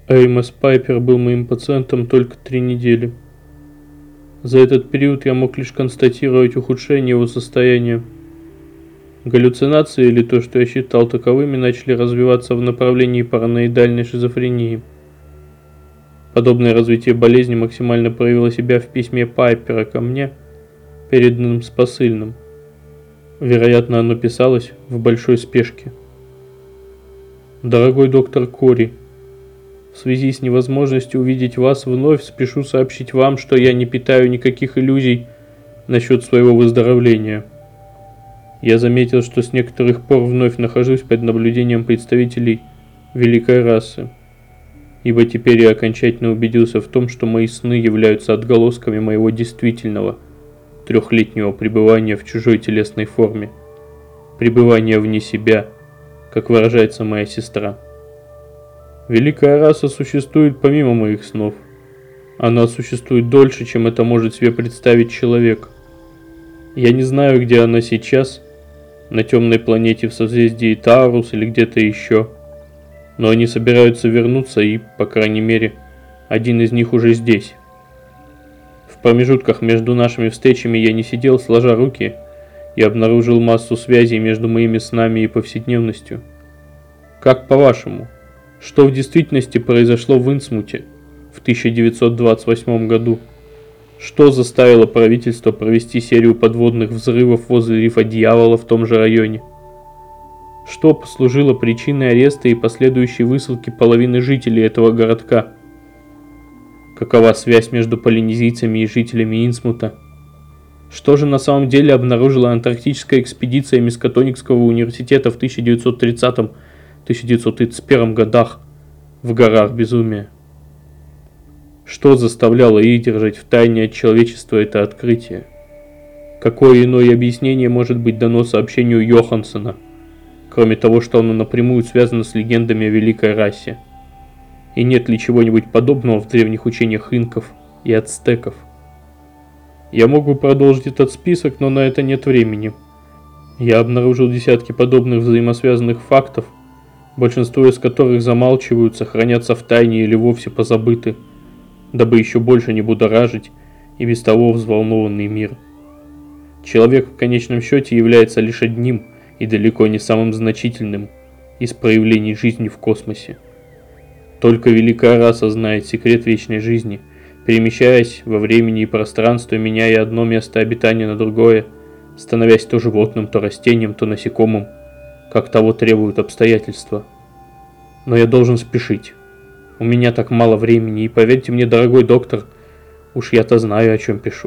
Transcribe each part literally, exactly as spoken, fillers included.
Эймос Пайпер был моим пациентом только три недели. За этот период я мог лишь констатировать ухудшение его состояния. Галлюцинации, или то, что я считал таковыми, начали развиваться в направлении параноидальной шизофрении. Подобное развитие болезни максимально проявило себя в письме Пайпера ко мне, переданном с посыльным. Вероятно, оно писалось в большой спешке. Дорогой доктор Кори, в связи с невозможностью увидеть вас вновь, спешу сообщить вам, что я не питаю никаких иллюзий насчет своего выздоровления. Я заметил, что с некоторых пор вновь нахожусь под наблюдением представителей великой расы, ибо теперь я окончательно убедился в том, что мои сны являются отголосками моего действительного трехлетнего пребывания в чужой телесной форме, пребывания вне себя, как выражается моя сестра. Великая раса существует помимо моих снов. Она существует дольше, чем это может себе представить человек. Я не знаю, где она сейчас, на темной планете в созвездии Таурус или где-то еще, но они собираются вернуться и, по крайней мере, один из них уже здесь. В промежутках между нашими встречами я не сидел сложа руки и обнаружил массу связей между моими снами и повседневностью. Как по-вашему, что в действительности произошло в Инсмуте в тысяча девятьсот двадцать восьмом году? Что заставило правительство провести серию подводных взрывов возле рифа Дьявола в том же районе? Что послужило причиной ареста и последующей высылки половины жителей этого городка? Какова связь между полинезийцами и жителями Инсмута? Что же на самом деле обнаружила антарктическая экспедиция Мискатоникского университета в тысяча девятьсот тридцатом — тысяча девятьсот тридцать первом годах в горах Безумия? Что заставляло их держать в тайне от человечества это открытие? Какое иное объяснение может быть дано сообщению Йоханссона, кроме того, что оно напрямую связано с легендами о великой расе? И нет ли чего-нибудь подобного в древних учениях инков и ацтеков? Я мог бы продолжить этот список, но на это нет времени. Я обнаружил десятки подобных взаимосвязанных фактов, большинство из которых замалчиваются, хранятся в тайне или вовсе позабыты, дабы еще больше не будоражить и без того взволнованный мир. Человек в конечном счете является лишь одним и далеко не самым значительным из проявлений жизни в космосе. Только великая раса знает секрет вечной жизни, перемещаясь во времени и пространстве, меняя одно место обитания на другое, становясь то животным, то растением, то насекомым, как того требуют обстоятельства. Но я должен спешить. У меня так мало времени, и поверьте мне, дорогой доктор, уж я-то знаю, о чем пишу.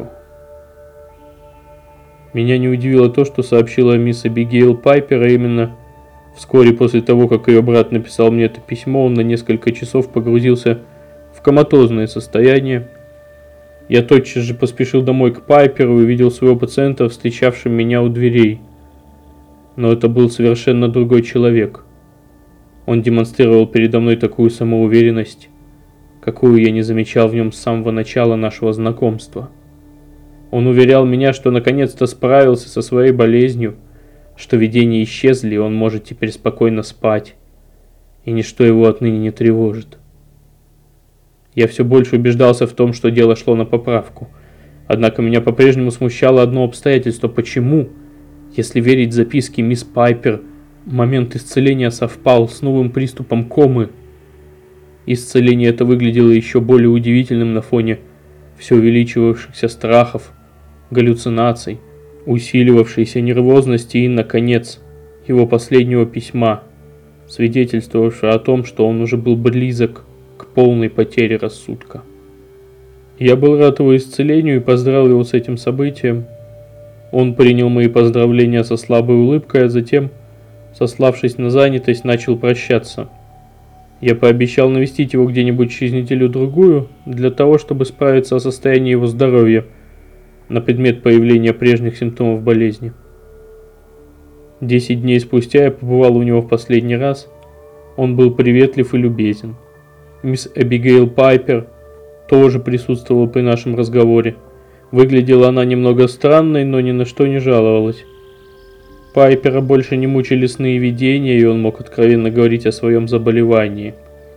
Меня не удивило то, что сообщила мисс Абигейл Пайпер, а именно вскоре после того, как ее брат написал мне это письмо, он на несколько часов погрузился в коматозное состояние. Я тотчас же поспешил домой к Пайперу и увидел своего пациента, встречавшим меня у дверей. Но это был совершенно другой человек. Он демонстрировал передо мной такую самоуверенность, какую я не замечал в нем с самого начала нашего знакомства. Он уверял меня, что наконец-то справился со своей болезнью, что видения исчезли, и он может теперь спокойно спать, и ничто его отныне не тревожит. Я все больше убеждался в том, что дело шло на поправку. Однако меня по-прежнему смущало одно обстоятельство. Почему, если верить записке мисс Пайпер, момент исцеления совпал с новым приступом комы? Исцеление это выглядело еще более удивительным на фоне все увеличивавшихся страхов, галлюцинаций, усиливавшейся нервозности и, наконец, его последнего письма, свидетельствовавшего о том, что он уже был близок к полной потере рассудка. Я был рад его исцелению и поздравил его с этим событием. Он принял мои поздравления со слабой улыбкой, а затем, сославшись на занятость, начал прощаться. Я пообещал навестить его где-нибудь через неделю-другую, для того, чтобы справиться о состоянии его здоровья на предмет появления прежних симптомов болезни. Десять дней спустя я побывал у него в последний раз. Он был приветлив и любезен. Мисс Абигейл Пайпер тоже присутствовала при нашем разговоре. Выглядела она немного странной, но ни на что не жаловалась. Пайпера больше не мучили сны и видения, и он мог откровенно говорить о своем заболевании.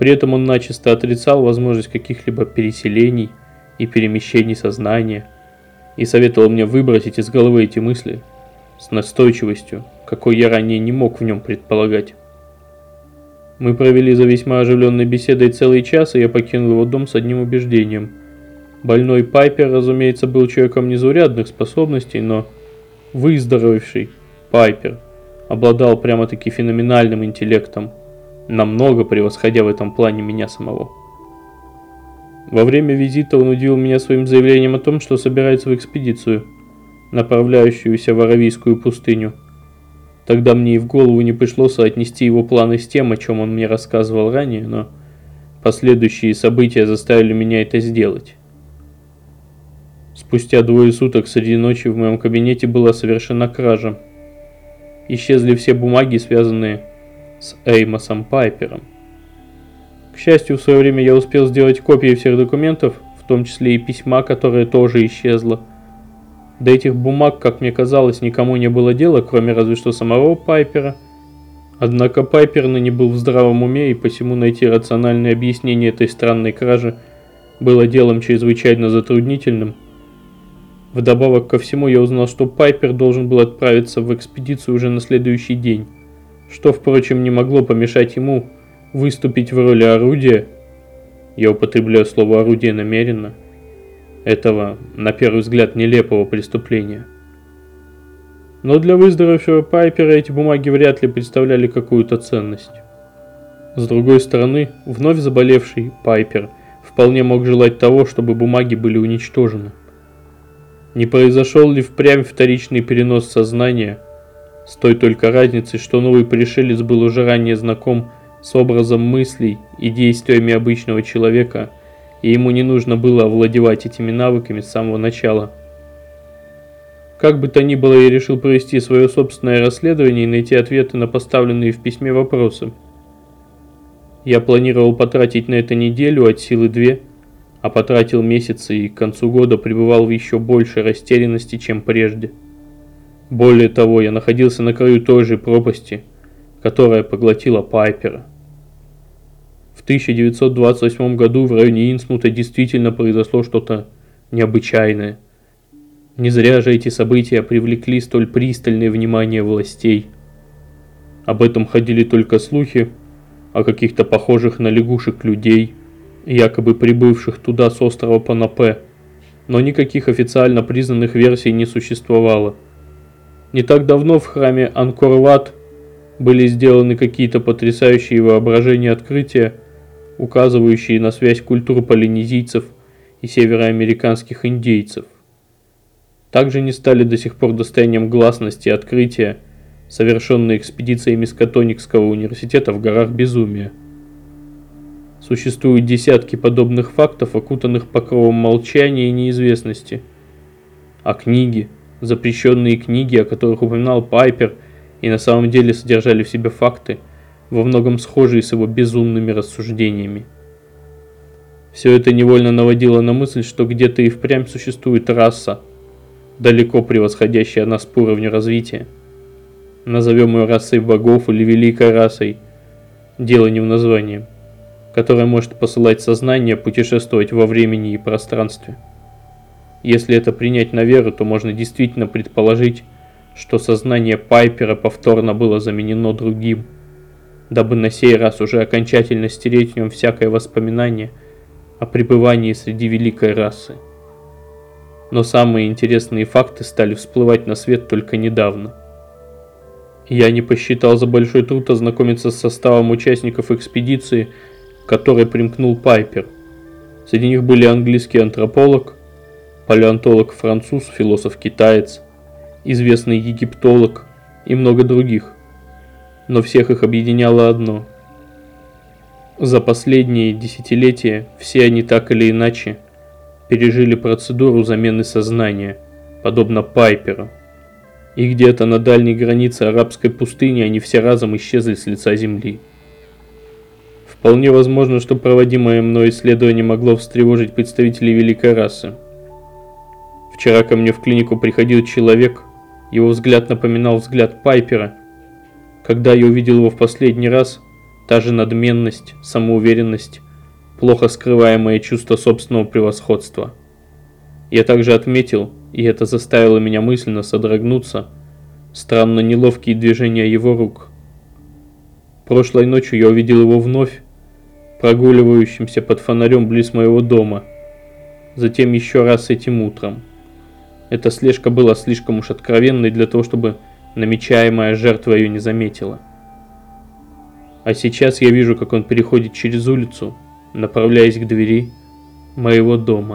При этом он начисто отрицал возможность каких-либо переселений и перемещений сознания и советовал мне выбросить из головы эти мысли с настойчивостью, какой я ранее не мог в нем предполагать. Мы провели за весьма оживленной беседой целый час, и я покинул его дом с одним убеждением. Больной Пайпер, разумеется, был человеком незаурядных способностей, но выздоровевший Пайпер обладал прямо-таки феноменальным интеллектом, намного превосходя в этом плане меня самого. Во время визита он удивил меня своим заявлением о том, что собирается в экспедицию, направляющуюся в Аравийскую пустыню. Тогда мне и в голову не пришло соотнести его планы с тем, о чем он мне рассказывал ранее, но последующие события заставили меня это сделать. Спустя двое суток среди ночи в моем кабинете была совершена кража. Исчезли все бумаги, связанные с Эймосом Пайпером. К счастью, в свое время я успел сделать копии всех документов, в том числе и письма, которое тоже исчезло. До этих бумаг, как мне казалось, никому не было дела, кроме разве что самого Пайпера. Однако Пайпер ныне был в здравом уме, и посему найти рациональное объяснение этой странной кражи было делом чрезвычайно затруднительным. Вдобавок ко всему я узнал, что Пайпер должен был отправиться в экспедицию уже на следующий день, что, впрочем, не могло помешать ему выступить в роли орудия, я употребляю слово «орудие» намеренно, этого, на первый взгляд, нелепого преступления. Но для выздоровевшего Пайпера эти бумаги вряд ли представляли какую-то ценность. С другой стороны, вновь заболевший Пайпер вполне мог желать того, чтобы бумаги были уничтожены. Не произошел ли впрямь вторичный перенос сознания, с той только разницей, что новый пришелец был уже ранее знаком с образом мыслей и действиями обычного человека, и ему не нужно было овладевать этими навыками с самого начала. Как бы то ни было, я решил провести свое собственное расследование и найти ответы на поставленные в письме вопросы. Я планировал потратить на это неделю, от силы две, а потратил месяцы и к концу года пребывал в еще большей растерянности, чем прежде. Более того, я находился на краю той же пропасти, которая поглотила Пайпера. В тысяча девятьсот двадцать восьмом году в районе Инсмута действительно произошло что-то необычайное. Не зря же эти события привлекли столь пристальное внимание властей. Об этом ходили только слухи о каких-то похожих на лягушек людей, якобы прибывших туда с острова Панапе, но никаких официально признанных версий не существовало. Не так давно в храме Анкор-Ват были сделаны какие-то потрясающие воображения открытия, указывающие на связь культур полинезийцев и североамериканских индейцев. Также не стали до сих пор достоянием гласности открытия, совершенные экспедициями Скотоникского университета в горах Безумия. Существуют десятки подобных фактов, окутанных покровом молчания и неизвестности. А книги, запрещенные книги, о которых упоминал Пайпер, и на самом деле содержали в себе факты, во многом схожие с его безумными рассуждениями. Все это невольно наводило на мысль, что где-то и впрямь существует раса, далеко превосходящая нас по уровню развития. Назовем ее расой богов или великой расой, дело не в названии, которая может посылать сознание путешествовать во времени и пространстве. Если это принять на веру, то можно действительно предположить, что сознание Пайпера повторно было заменено другим, дабы на сей раз уже окончательно стереть в нем всякое воспоминание о пребывании среди великой расы. Но самые интересные факты стали всплывать на свет только недавно. Я не посчитал за большой труд ознакомиться с составом участников экспедиции, к которой примкнул Пайпер. Среди них были английский антрополог, палеонтолог-француз, философ-китаец, известный египтолог и много других. Но всех их объединяло одно. За последние десятилетия все они так или иначе пережили процедуру замены сознания, подобно Пайперу. И где-то на дальней границе арабской пустыни они все разом исчезли с лица земли. Вполне возможно, что проводимое мной исследование могло встревожить представителей великой расы. Вчера ко мне в клинику приходил человек, его взгляд напоминал взгляд Пайпера. Когда я увидел его в последний раз, Та же надменность, самоуверенность, плохо скрываемое чувство собственного превосходства. Я также отметил, и это заставило меня мысленно содрогнуться, странно неловкие движения его рук. Прошлой ночью я увидел его вновь, прогуливающимся под фонарем близ моего дома, затем еще раз этим утром. Эта слежка была слишком уж откровенной для того, чтобы намечаемая жертва ее не заметила. А сейчас я вижу, как он переходит через улицу, направляясь к двери моего дома.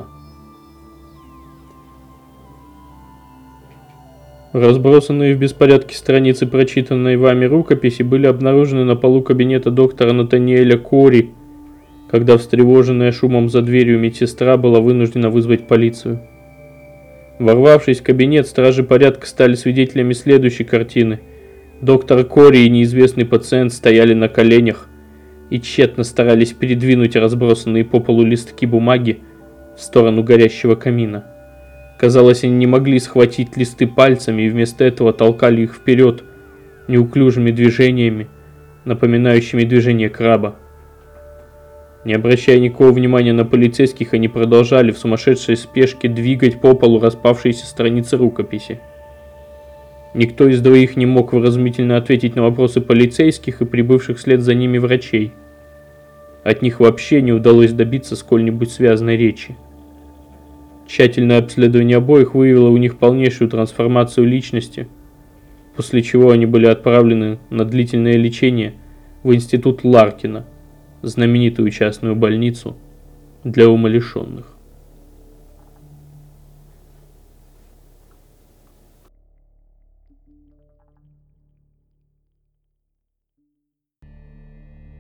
Разбросанные в беспорядке страницы прочитанной вами рукописи были обнаружены на полу кабинета доктора Натаниэля Кори, когда встревоженная шумом за дверью медсестра была вынуждена вызвать полицию. Ворвавшись в кабинет, стражи порядка стали свидетелями следующей картины. Доктор Кори и неизвестный пациент стояли на коленях и тщетно старались передвинуть разбросанные по полу листки бумаги в сторону горящего камина. Казалось, они не могли схватить листы пальцами и вместо этого толкали их вперед неуклюжими движениями, напоминающими движение краба. Не обращая никакого внимания на полицейских, они продолжали в сумасшедшей спешке двигать по полу распавшиеся страницы рукописи. Никто из двоих не мог вразумительно ответить на вопросы полицейских и прибывших вслед за ними врачей. От них вообще не удалось добиться сколь-нибудь связанной речи. Тщательное обследование обоих выявило у них полнейшую трансформацию личности, после чего они были отправлены на длительное лечение в институт Ларкина, знаменитую частную больницу для умалишенных.